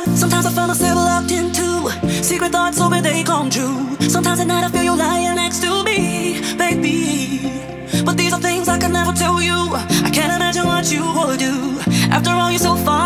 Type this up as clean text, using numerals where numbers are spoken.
Sometimes I find myself locked into secret thoughts, hoping they come true. Sometimes at night I feel you lying next to me, baby. But these are things I can never tell you. I can't imagine what you would do. After all, you're so far